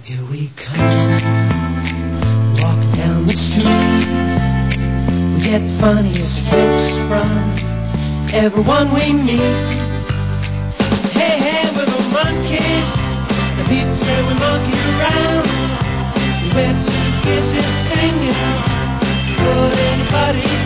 Here we come, walk down the street. We get the funniest looks from everyone we meet. Hey, hey, we're the monkeys. The people say we monkey around. We're too busy singing, but anybody